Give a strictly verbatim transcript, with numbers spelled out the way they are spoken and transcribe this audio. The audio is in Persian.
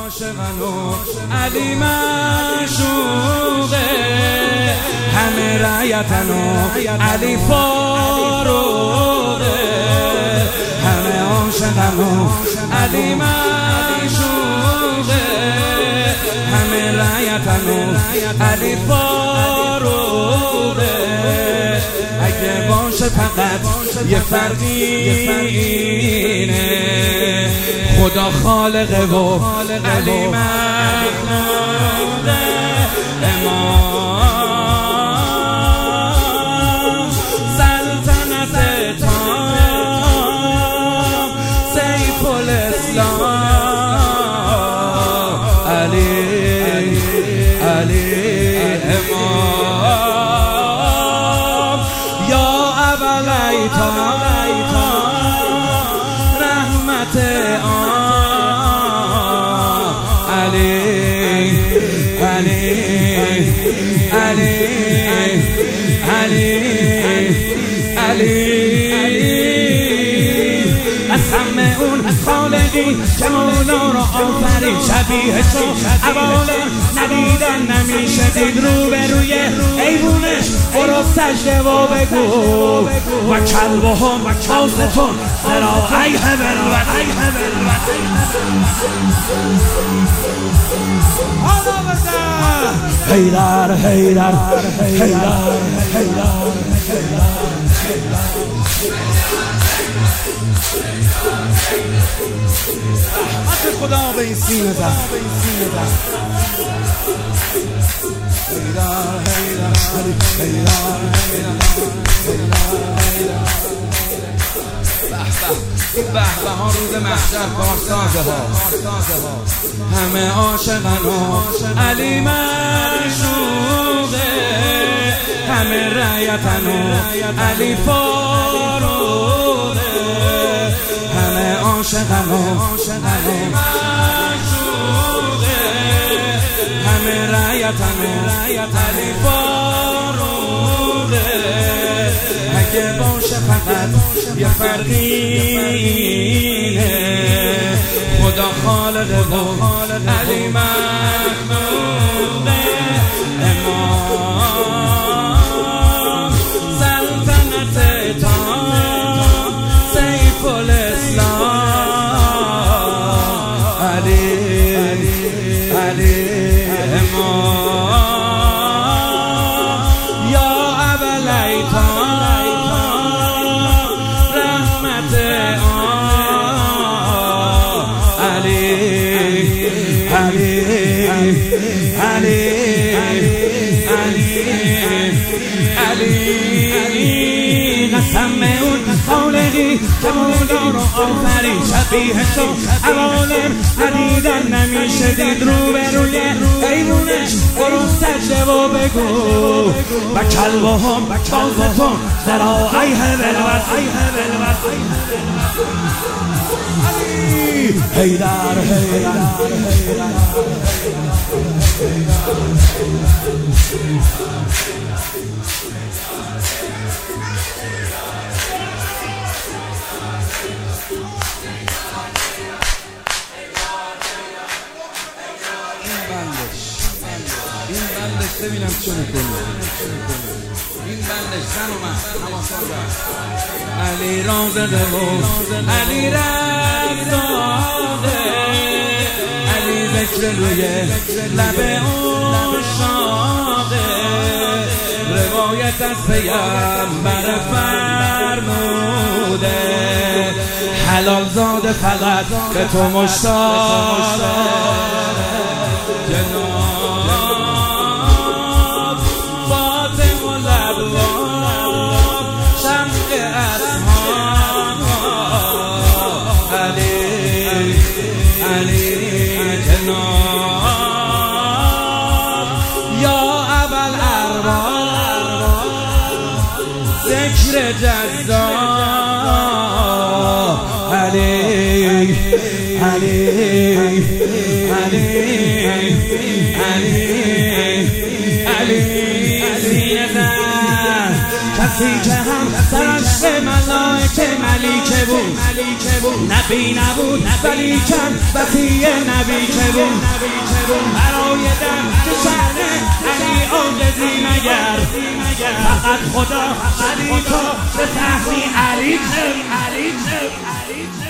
عاشقن و علی معشوقه، همه رعیتن و علی فاروقه، همه عاشقن و علی معشوقه، همه رعیتن و علی فاروقه. اگه باشه فقط یه فرقینه، خدا خالقه و علی مخلوقه. امام سلطنت تام، سیف الاسلام، علی علی امام یا ابوالایتام، رحمت آم، علی علی علی علی علی. قسم اون خالقی که مولا را آفرید، شبیه تو عوالم ندیدن نمیشه دید. رو به روی ایوونش برو سجده و بگو و کلبهم و کاستون سرا ایه بلوت ایه بلوت. حالا بزن حیدر حیدر حیدر حیدر رحمت خدا به این سینه زن. حیدر حیدر حیدر به به ها روز محشر کارسازه ها، همه عاشقن و علی معشوقه، همه رعیتن و علی فاروقه، همه عاشقن و علی معشوقه، همه رعیتن و علی فاروقه. اگه باشه فقط یه فرقینه، خدا خالقه و علی مخلوقه. امام سلطنت تام، سیف الاسلام، علی علی امام یا ابوالایتام، رحمت آم، علی علی علی علی علی. قسم اون خالقی که مولا رو آفرید، شبیه تو عوالم ندیدن نمیشه دید. رو به روی ایوونش برو سجده و بگو و کلبهم و کاستون سرا ایه بلوت ایه بلوت. علی حیدر حیدر این بندش ببینم چه میکنه. این بندش زن و من علی رازده و علی رفتاده، علی ذکر روی لب عشاقه، روایت از پیامبر فرموده، حلال زاده فقط به تو مشتاقه. جناب فاطمه الابواب، شمع اصحاب، علی علی جناب یا ابوالارباب، ذکر جذاب، علی علی علی علی علی زینه کسی که هم سرش به ملائکه ملیکه بود نبی نبود ولی کن وفی نبی که بود برای در شأن علی عاجزی مگر فقط خدا علی تو به فهمی علی